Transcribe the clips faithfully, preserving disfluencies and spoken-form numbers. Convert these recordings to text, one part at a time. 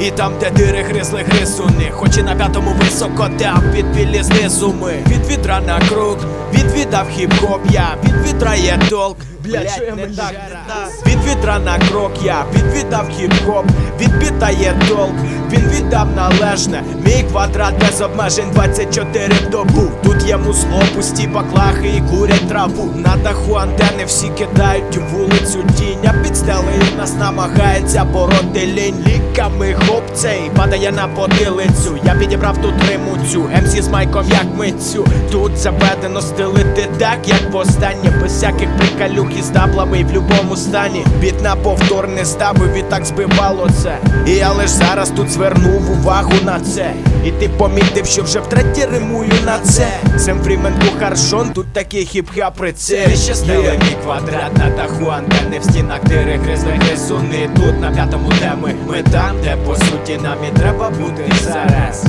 І там, де дири гризли гризуни, хоч і на п'ятому високо, де підпілі знизу ми. Від відра на круг, відвідав хіп-хоп я, від відра є толк. Блять, що я не так, не так. Від вітра на крок я відвідав хіп-хоп, від біта є толк, він віддав належне. Мій квадрат без обмежень двадцять чотири в добу. Тут є музло, пусті баклахи і курять траву. На даху антени всі кидають у вулицю тінь, а під стелею нас намагається бороти лінь. Ліками хоп цей падає на потилицю. Я підібрав тут риму цю, ем сі з майком як митцю. Тут заведено стелити так, як востаннє, без всяких приколюх і з даблами і в любому стані. Біт на повтор не ставив і так збивало це. І я лиш зараз тут звернув увагу на це. І ти помітив, що вже втретє римую на це. Сем Фрімен, Кухаршон, тут такий хіп-хап прицеп. Ти ще стеле мій квадрат на даху антени, в стінах дири гризли гризуни. Тут на п'ятому де ми, ми там, де по суті нам і треба бути зараз.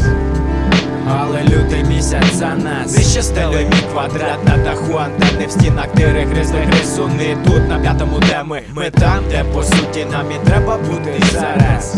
Але лютий місяць за нас. Нижче стели мій квадрат на даху антени, в стінах дири гризли гризуни. Тут на п'ятому де ми, ми там, де по суті нам і треба бути зараз.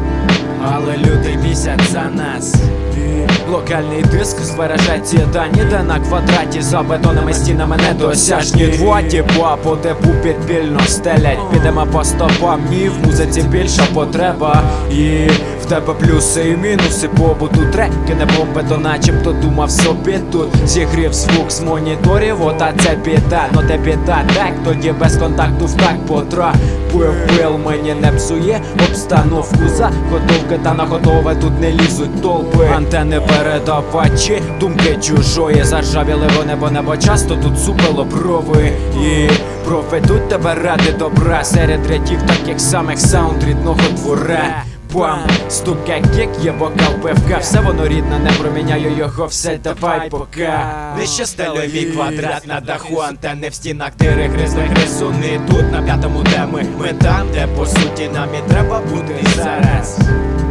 Але лютий місяць за нас. Локальний диск збереже ці дані, де на квадраті за бетонними стінами недосяжні. Два тіпа по депу підпільно стелять. Підемо по стопам, ні, в музиці більша потреба. І в тебе плюси і мінуси побуту. Треки не бомби, то начебто думав собі тут. Зігрів звук з моніторів, ота це біда. Но те біда, так, тоді без контакту в так потрапив. Пил мені не псує обстановку. Заготовки та на готове тут не лізуть толпи. Антени передавачі, думки чужої. Заржавіли вони, бо небо часто тут супило брови. І проведуть тебе ради добра серед рядів таких самих саунд рідного двора. Бам, стука кік, є бокал пивка. Все воно рідне, не проміняю його, все давай пока. Нижче стелю мій квадрат на даху антени, в стінах дири гризли гризуни. Тут на п'ятому де ми, ми там, де по суті нам і треба бути зараз.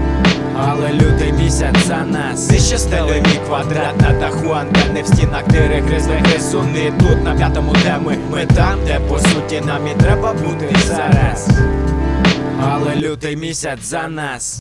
Але лютий місяць за нас. Нижче стелю мій квадрат на даху антени, в стінах дири гризли гризуни. Тут на п'ятому де ми, ми там, де по суті нам і треба бути зараз. Але лютий місяць за нас.